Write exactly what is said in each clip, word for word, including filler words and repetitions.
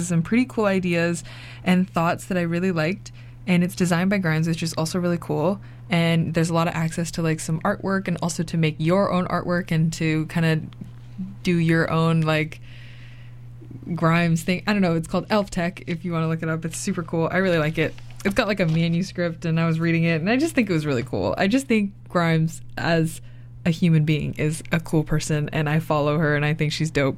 some pretty cool ideas and thoughts that I really liked. And it's designed by Grimes, which is also really cool. And there's a lot of access to like some artwork and also to make your own artwork and to kind of do your own like Grimes thing. I don't know. It's called Elf Tech if you want to look it up. It's super cool. I really like it. It's got like a manuscript and I was reading it and I just think it was really cool. I just think Grimes as a human being is a cool person and I follow her and I think she's dope.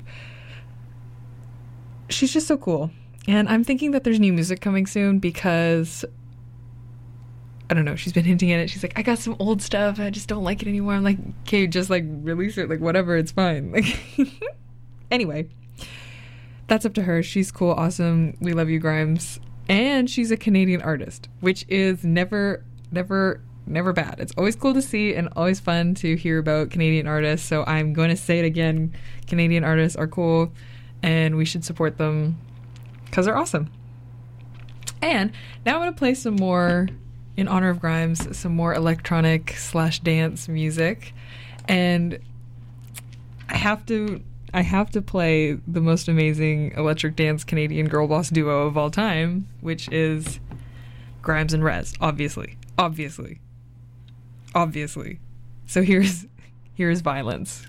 She's just so cool. And I'm thinking that there's new music coming soon because I don't know, she's been hinting at it. She's like, I got some old stuff, I just don't like it anymore. I'm like, okay, just like release it, like whatever, it's fine. Like anyway, that's up to her. She's cool, awesome. We love you, Grimes. And she's a Canadian artist, which is never, never, never bad. It's always cool to see and always fun to hear about Canadian artists. So I'm going to say it again. Canadian artists are cool and we should support them because they're awesome. And now I'm going to play some more, in honor of Grimes, some more electronic slash dance music. And I have to... I have to play the most amazing electric dance Canadian girl boss duo of all time, which is Grimes and Rez, obviously. Obviously. Obviously. So here's here's Violence.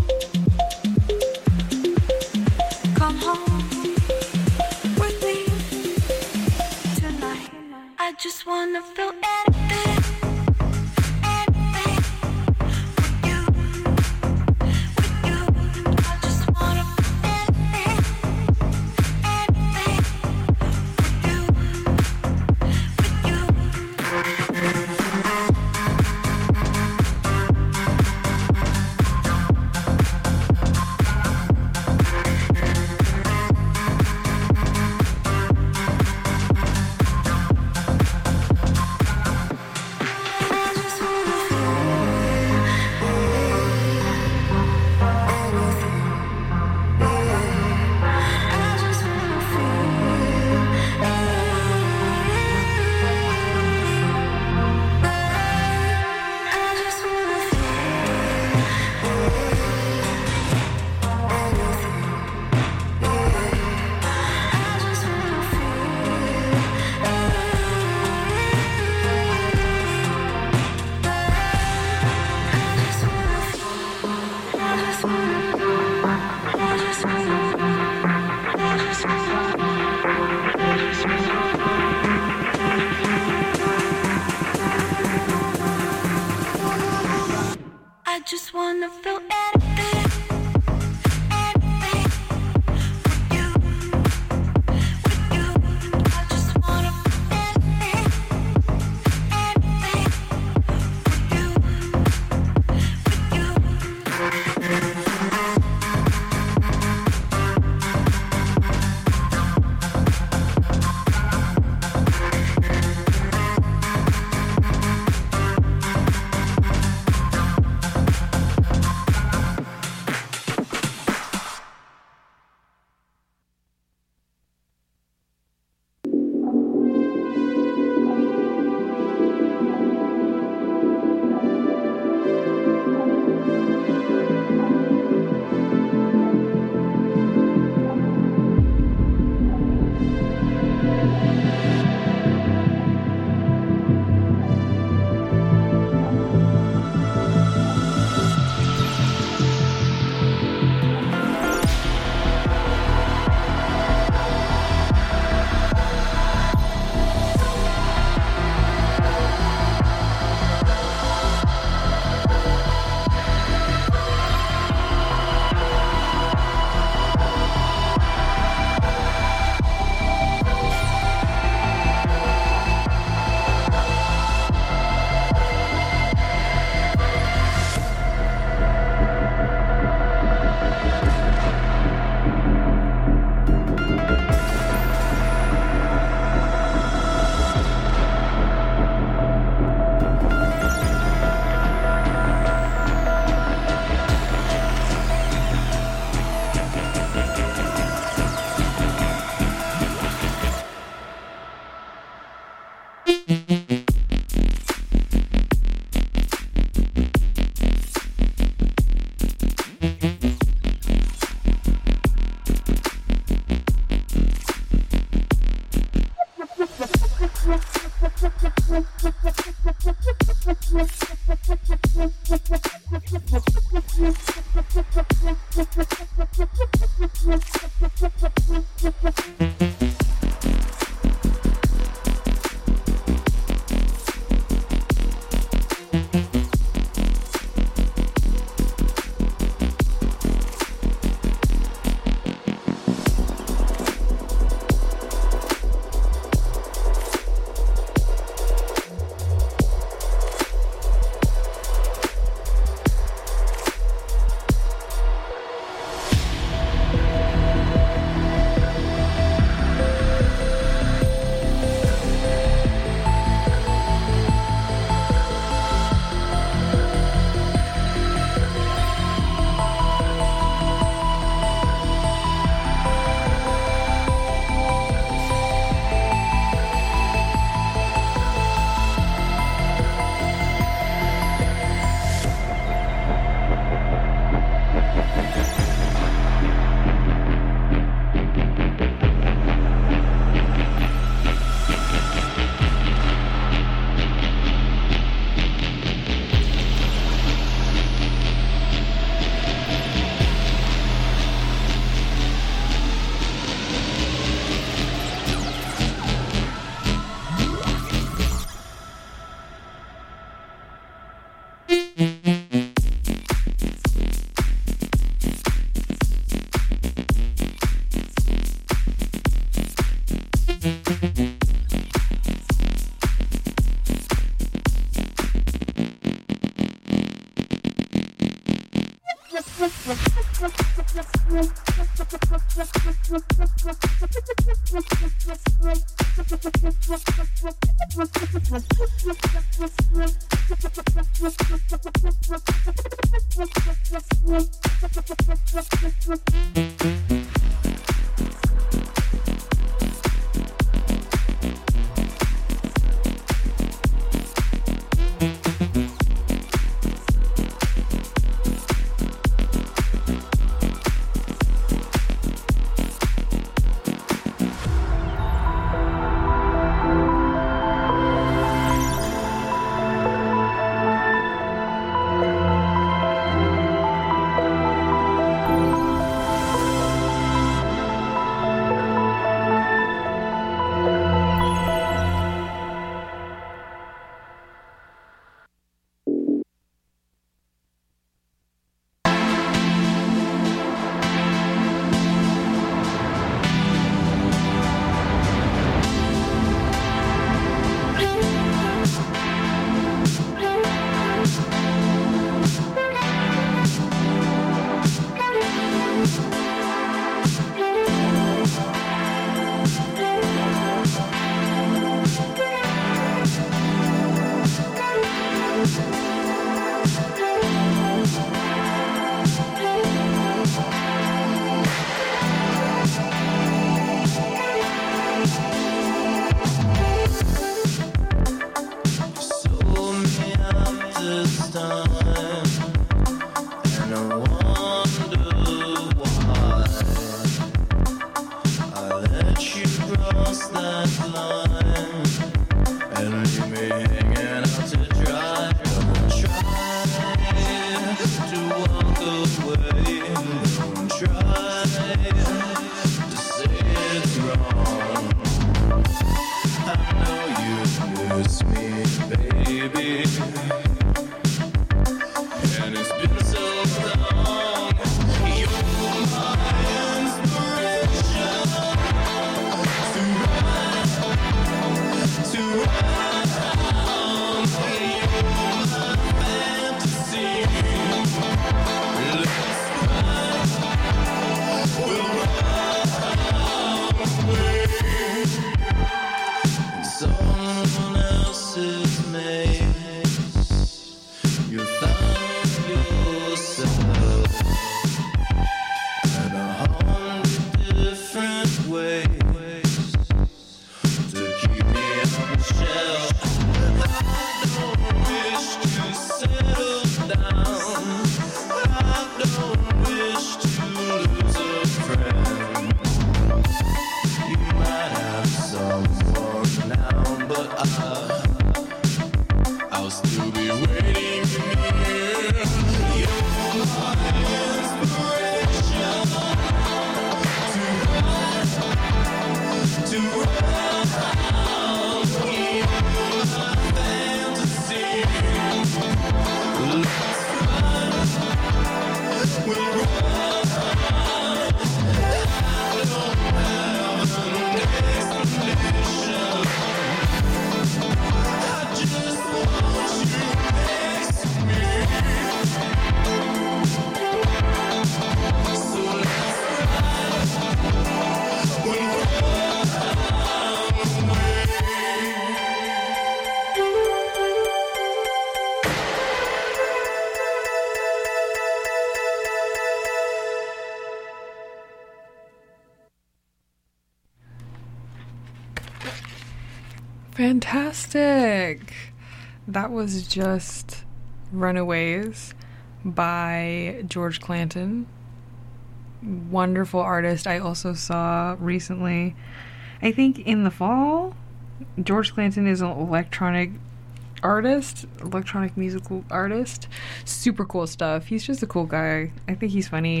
Fantastic. That was just Runaways by George Clanton. Wonderful artist. I also saw recently, I think in the fall, George Clanton is an electronic artist, electronic musical artist. Super cool stuff. He's just a cool guy. I think he's funny.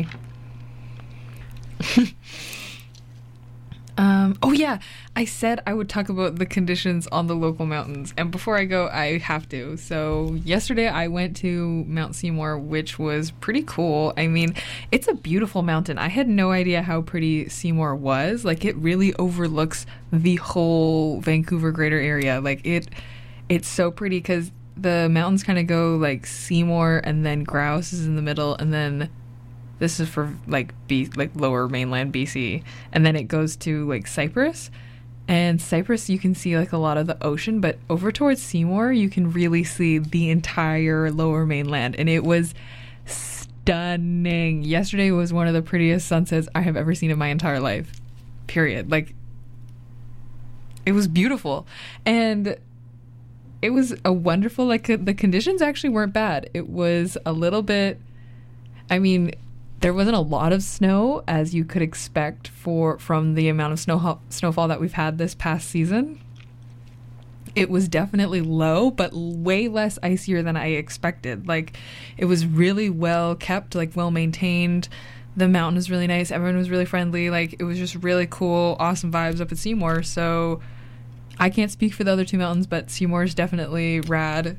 Um, oh yeah, I said I would talk about the conditions on the local mountains. And before I go, I have to. So yesterday I went to Mount Seymour, which was pretty cool. I mean, it's a beautiful mountain. I had no idea how pretty Seymour was. Like, it really overlooks the whole Vancouver greater area. Like, it, it's so pretty because the mountains kind of go like Seymour, and then Grouse is in the middle, and then this is for like B, like lower mainland B C, and then it goes to like Cypress. And Cypress, you can see like a lot of the ocean, but over towards Seymour, you can really see the entire lower mainland, and it was stunning. Yesterday was one of the prettiest sunsets I have ever seen in my entire life. Period. Like, it was beautiful, and it was a wonderful. Like, the conditions actually weren't bad. It was a little bit. I mean, there wasn't a lot of snow, as you could expect for from the amount of snow snowfall that we've had this past season. It was definitely low, but way less icier than I expected. Like, it was really well kept, like well maintained. The mountain was really nice. Everyone was really friendly. Like, it was just really cool, awesome vibes up at Seymour. So I can't speak for the other two mountains, but Seymour is definitely rad.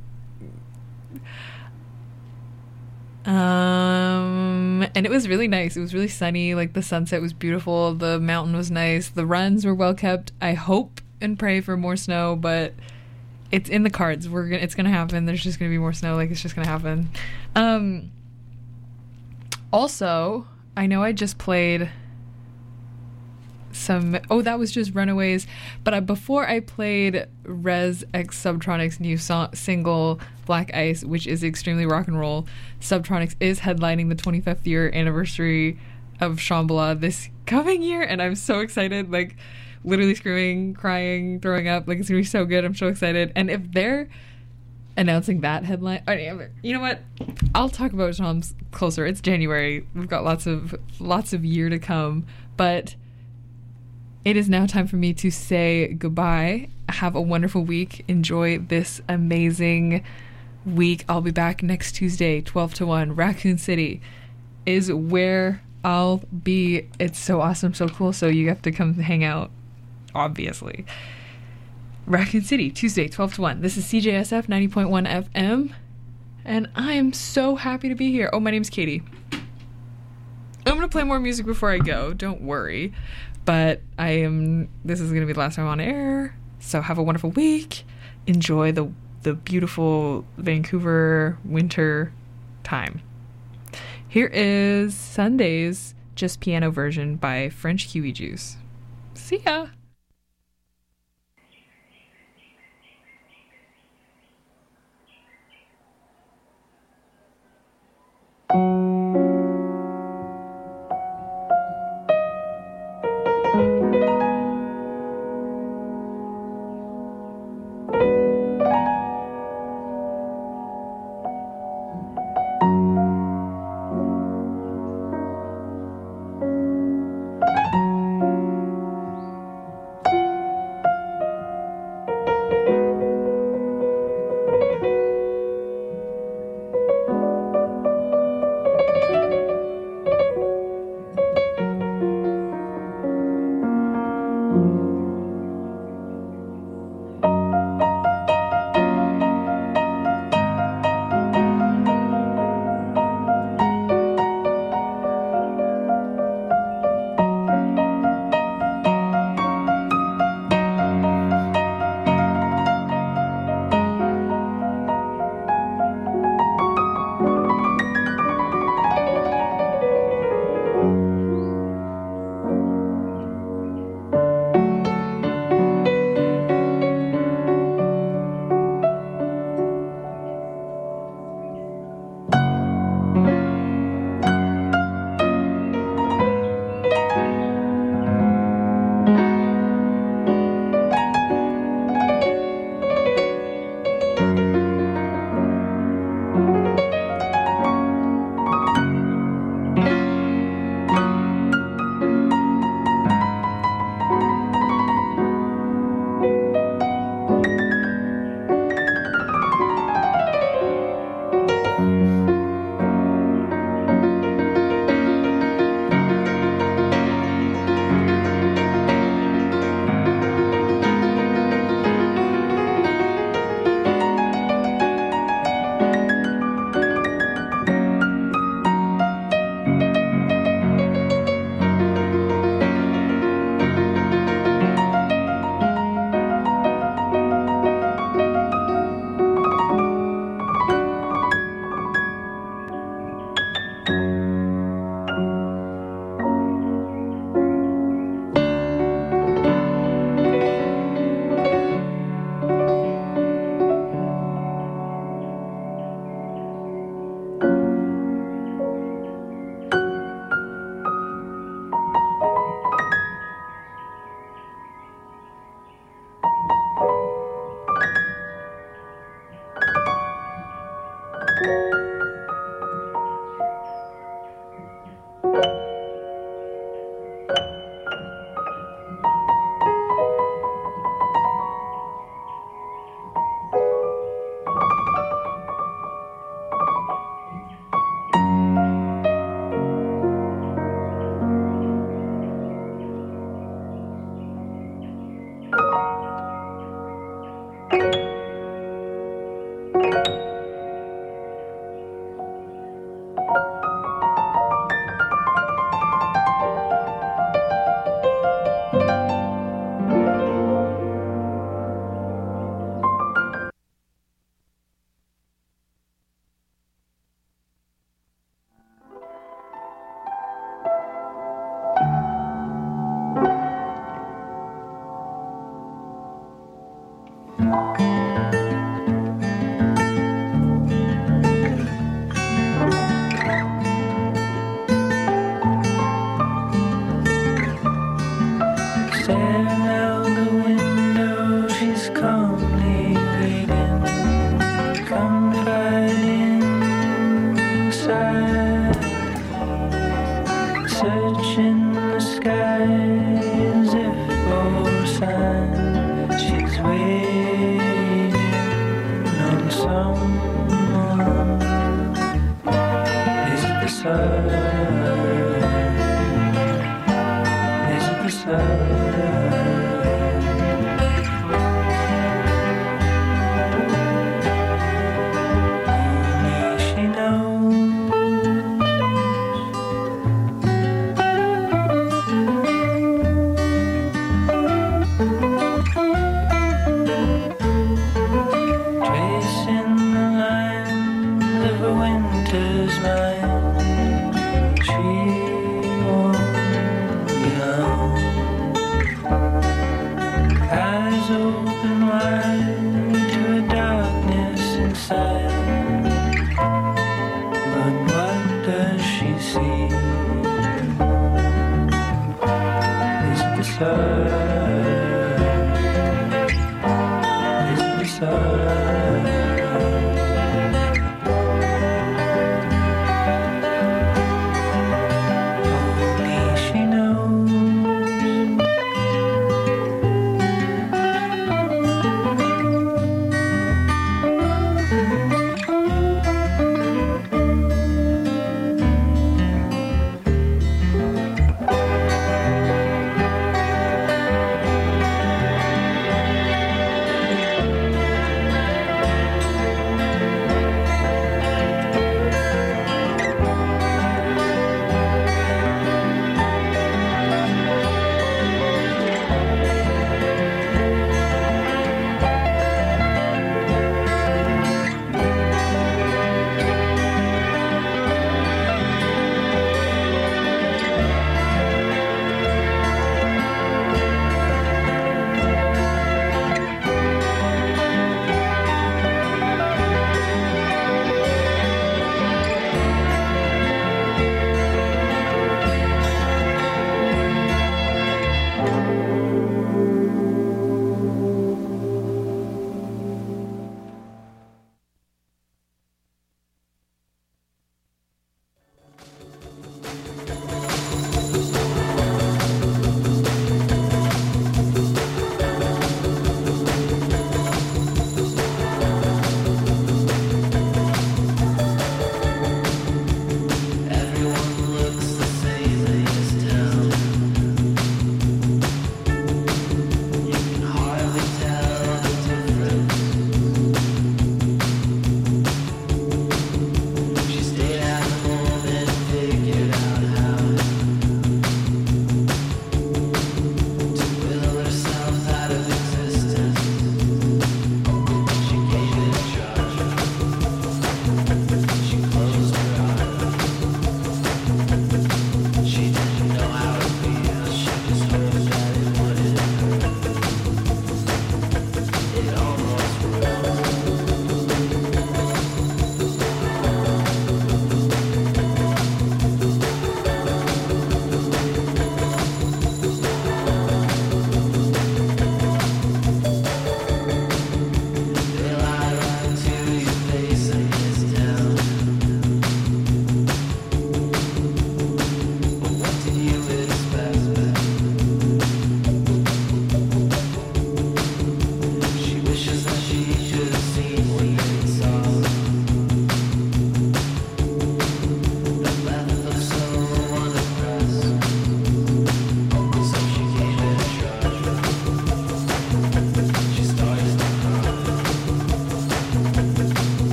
Um, and it was really nice. It was really sunny. Like, the sunset was beautiful. The mountain was nice. The runs were well kept. I hope and pray for more snow, but it's in the cards. We're gonna, it's gonna happen. There's just gonna be more snow. Like, it's just gonna happen. Um, also, I know I just played some, oh, that was just Runaways, but I, before I played Rez X Subtronic's new so- single Black Ice, which is extremely rock and roll. Subtronics is headlining the twenty-fifth year anniversary of Shambhala this coming year, and I'm so excited. Like, literally screaming, crying, throwing up. Like, it's gonna be so good. I'm so excited. And if they're announcing that headline, you know what, I'll talk about Shams closer. It's January. We've got lots of lots of year to come, but it is now time for me to say goodbye. Have a wonderful week. Enjoy this amazing week. I'll be back next Tuesday, twelve to one. Raccoon City is where I'll be. It's so awesome, so cool. So you have to come hang out, obviously. Raccoon City, Tuesday, twelve to one. This is C J S F ninety point one F M, and I am so happy to be here. Oh, my name's Katie. I'm going to play more music before I go. Don't worry. But I am, this is going to be the last time on air. So have a wonderful week. Enjoy the the beautiful Vancouver winter time. Here is Sunday's Just Piano version by French Kiwi Juice. See ya.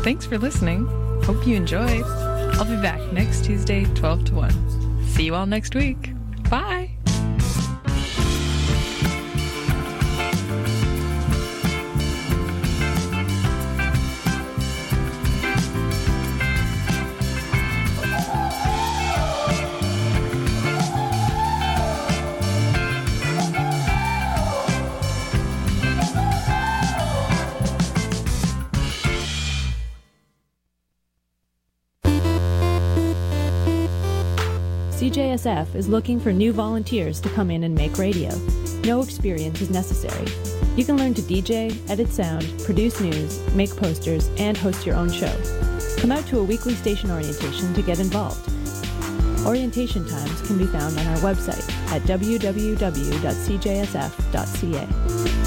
Thanks for listening. Hope you enjoyed. I'll be back next Tuesday, twelve to one. See you all next week. Bye. C J S F is looking for new volunteers to come in and make radio. No experience is necessary. You can learn to D J, edit sound, produce news, make posters, and host your own show. Come out to a weekly station orientation to get involved. Orientation times can be found on our website at w w w dot c j s f dot c a.